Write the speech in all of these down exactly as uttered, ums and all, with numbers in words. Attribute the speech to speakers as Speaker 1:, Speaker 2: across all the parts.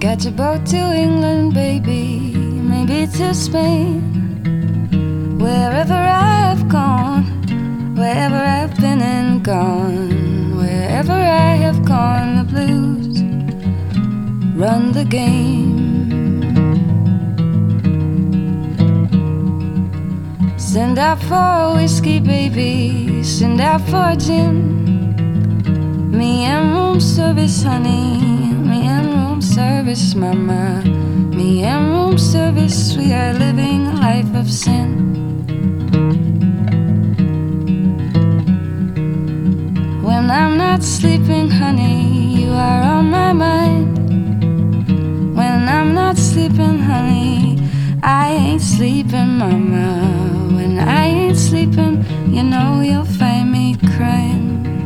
Speaker 1: Catch a boat to England, baby, maybe to Spain. Wherever I've gone, wherever I've been and gone, wherever I have gone, the blues run the game. Send out for whiskey, baby, send out for gin. Me and room service, honey, me and room service, mama. Me and room service, we are living a life of sin. When I'm not sleeping, honey, you are on my mind. When I'm not sleeping, honey, I ain't sleeping, mama. When I ain't sleeping, you know you'll find me crying.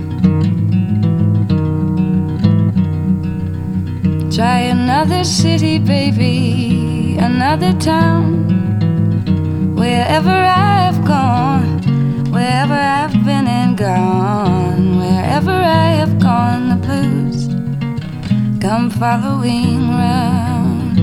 Speaker 1: Try another city, baby, another town. Wherever I've gone, wherever I've been and gone, wherever I have gone, the blues come following round.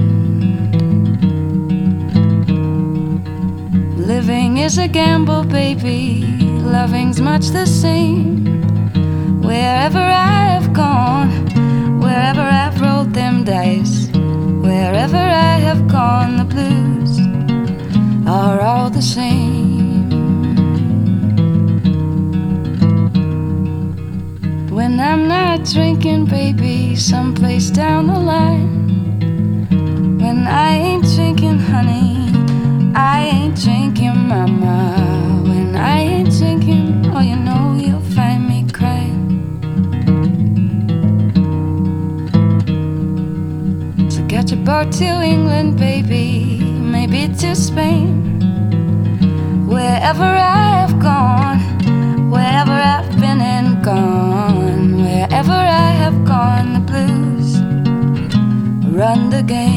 Speaker 1: Living is a gamble, baby, loving's much the same. Wherever I've gone, wherever I've rolled them dice, wherever I have gone, the blues are all the same. When I'm not drinking, baby, someplace down the line. When I ain't drinking, honey, I ain't drinking, mama. When I ain't drinking, oh, you know you'll find me crying. So catch a boat to England, baby, maybe to Spain. Wherever I've gone, wherever I've been and gone, wherever I have gone, the blues run the game.